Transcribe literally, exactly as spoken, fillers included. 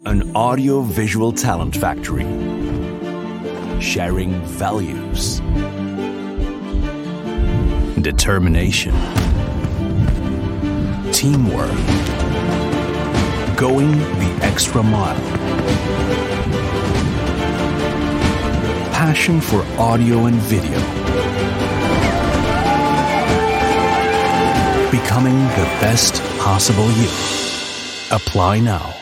An audio-visual talent factory. Sharing values. Determination. Teamwork. Going the extra mile. Passion for audio and video. Becoming the best possible you. Apply now.